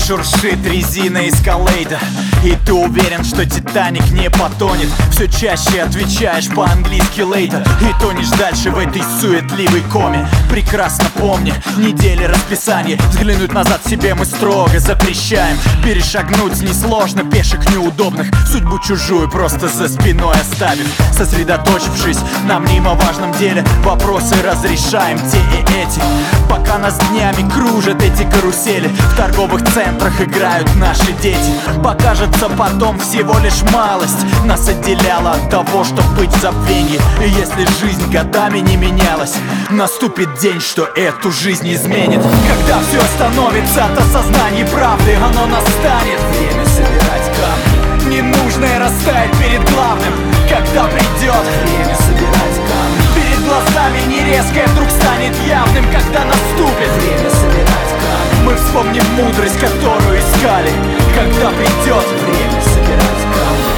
шуршит резина эскалейда, и ты уверен, что Титаник не потонет. Все чаще отвечаешь по-английски лейта и тонешь дальше в этой суетливой коме. Прекрасно помни недели расписания. Взглянуть назад себе мы строго запрещаем. Перешагнуть несложно, пешек неудобных, судьбу чужую просто за спиной оставив. Сосредоточившись на мнимо важном деле, вопросы разрешаем те и эти. Пока нас днями кружат эти карусели, в торговых центрах играют наши дети. Покажется потом всего лишь малость нас отделяла от того, чтобы быть в забвении. И если жизнь годами не менялась, наступит день, что эту жизнь изменит. Когда все остановится от осознания правды, оно настанет. Время собирать камни, ненужное растает перед главным. Когда придет время собирать камни, перед глазами нерезкое вдруг станет явным. Когда наступит время собирать камни, мы вспомним мудрость, которую искали. Когда придет время собирать камни.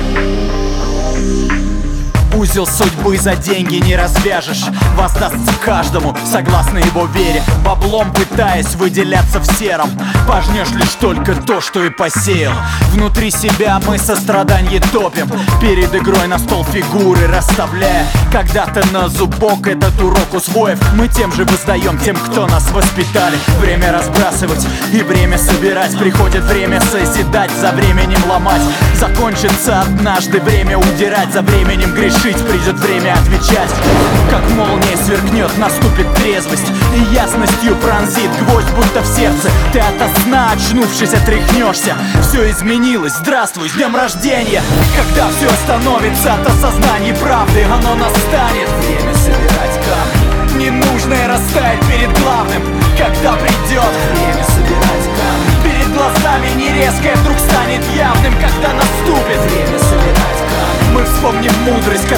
Узел судьбы за деньги не развяжешь, воздастся каждому согласно его вере. Баблом пытаясь выделяться в сером, пожнешь лишь только то, что и посеял. Внутри себя мы сострадание топим, перед игрой на стол фигуры расставляя. Когда-то на зубок этот урок усвоив, мы тем же воздаем тем, кто нас воспитали. Время разбрасывать и время собирать, приходит время созидать, за временем ломать. Закончится однажды время удирать, за временем грешить, придет время отвечать. Как молния сверкнет, наступит трезвость, и ясностью пронзит гвоздь, будто в сердце. Ты ото сна, очнувшись, отряхнешься. Все изменилось, здравствуй, с днем рождения. Когда все остановится от осознания правды, оно настанет. Время собирать камни, ненужное растает перед главным. Когда придет время собирать камни, перед глазами нерезкое вдруг станет явным. Когда наступит время собирать камни, мы вспомним мудрость,